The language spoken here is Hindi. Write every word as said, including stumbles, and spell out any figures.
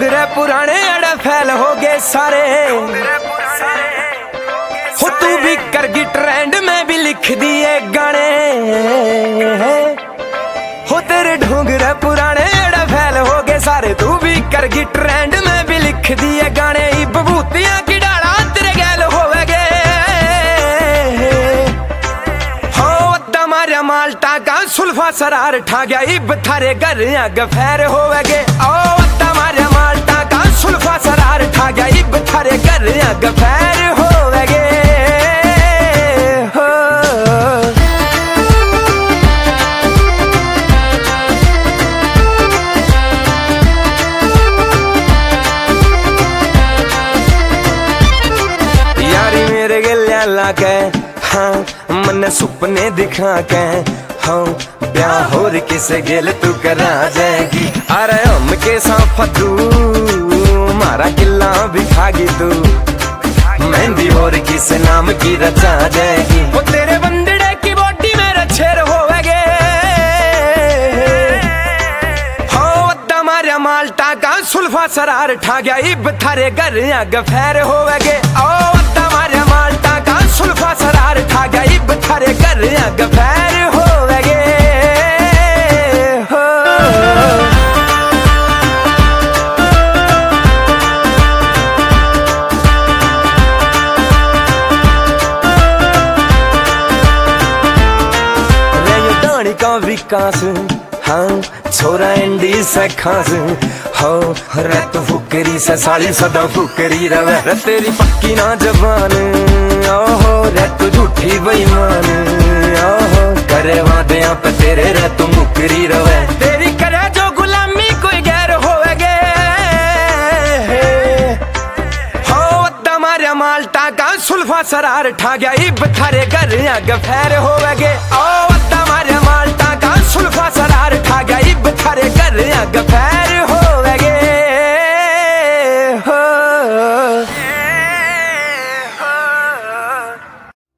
ढोंगरे पुराने अड़ा फैल हो गए सारे। हो तू भी करगी ट्रेंड में भी लिख दिए गाने। हो तेरे ढोंगरे पुराने अड़ा फैल हो गए सारे। तू भी करगी ट्रेंड में भी लिख दिए गाने। बबूतियां की डाला तेरे गैल होवेगे। हो अद्दा मारिया माल्टा का सुल्फा सरार ठा गया। इब थारे घर अग फैर होवेगे। ओ अद्दा मारिया माल्टा का सुल्फा सरार ठा गया। इब थारे घर अग फैर होवेगे। हो यारी मेरे गलिया लाके हाँ मन सुपने दिखा के हाँ ब्याह होर किसे गेल तू करा जाएगी। अरे हम के साफतू मारा किला भी खागी तू। मेहंदी होर किस नाम की रचा जाएगी। वो तेरे बंदड़े की बॉडी में रछेर होवेगे। हो अद्दा मारिया माल्टा का सुल्फा सरार ठा गया। इब थारे घर अग फैर होवेगे। ओ अद्दा मारिया माल्टा का सुल्फा सरार ठा गया। इब थारे घर अग फैर होवेगे। हो का विकास हाँ छोरा एंडी से खास हो रत फुकरी से साली सदा फुकरी रवे। रे तेरी पक्की ना जबान ओहो रे तू झूठी बेईमान ओहो करे वादियां पे तेरे रे तू मुकरी रवे। तेरी करे जो गुलामी कोई गैर होवेगे। हो अद्दा मारिया माल्टा का सुल्फा सरार ठा गया। इब थारे घर अग फैर होवेगे। ओ अद्दा मारिया माल्टा का सुल्फा सरार ठा गया। इब थारे घर